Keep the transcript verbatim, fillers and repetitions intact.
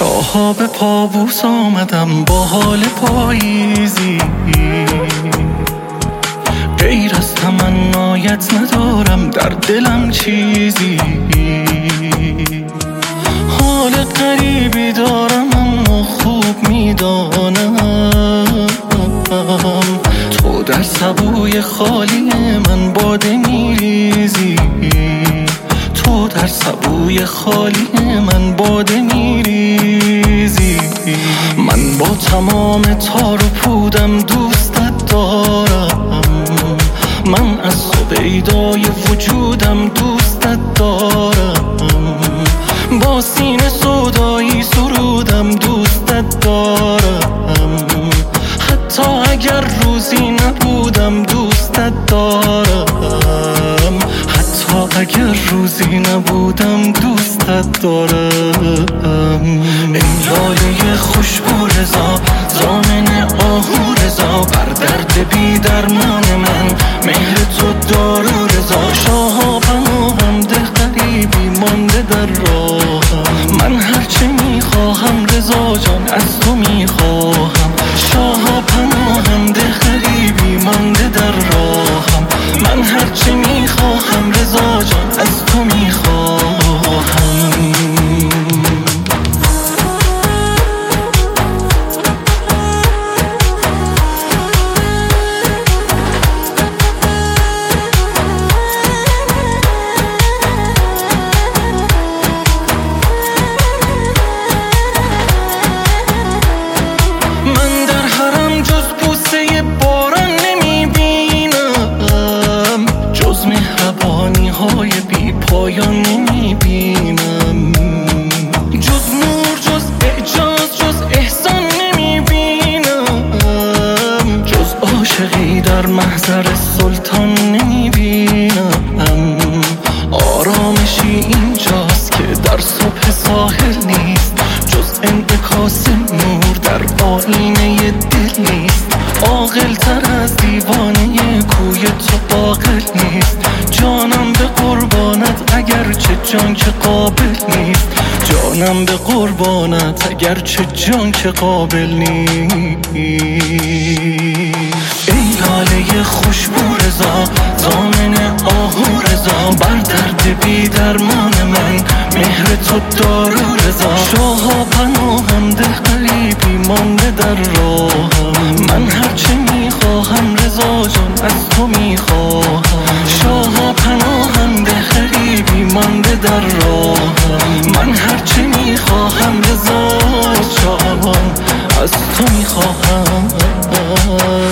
شاها به پابوس آمدم با حال پاییزی، غیر از تمنایت ندارم در دلم چیزی. حال غریبی دارم اما خوب میدانم تو در سبوی خالی من باده میریزی، تو در سبوی خالی من باده میریزی. من با تمام تار و پودم دوستت دارم، من از تو پیدای وجودم دوستت دارم، با سینه سودایی سرودم دوستت دارم، حتی اگر روزی نبودم دوستت دارم، حتی اگر روزی نبودم دوستت دارم. ای لاله خوشبو رضا، ضامن آهو رضا، بر درد بی درمان من مهر تو دارو رضا. شاها پناهم ده غریبی مانده در راهم، من هرچه میخواهم رضا جان از تو میخواهم. شاها پناهم ده غریبی مانده در راهم، من هرچه میخواهم رضا جان از تو میخواهم. های بی پایان نمی بینم، جز نور جز اعجاز جز احسان نمی بینم، جز عاشقی در محضر سلطان نمی بینم. آرامشی اینجاست که در صبح ساحل نیست، جز انعکاس نور در آینه دل نیست. عاقل تر از دیوانه کوی تو عاقل نیست، جانم به قربانت اگرچه جان که قابل نیست، جانم به قربانت اگرچه جان که قابل نیست. ای لاله خوشبو رضا، ضامن آهو رضا، بر درد بی درمان من مهر تو دارو رضا. شاها پناهم ده غریبی مانده در راهم، من هرچه میخواهم رضا جان از تو میخواهم. شاها پناهم ده غریبی مانده در راهم، من هرچه میخواهم رضا جان از تو میخواهم.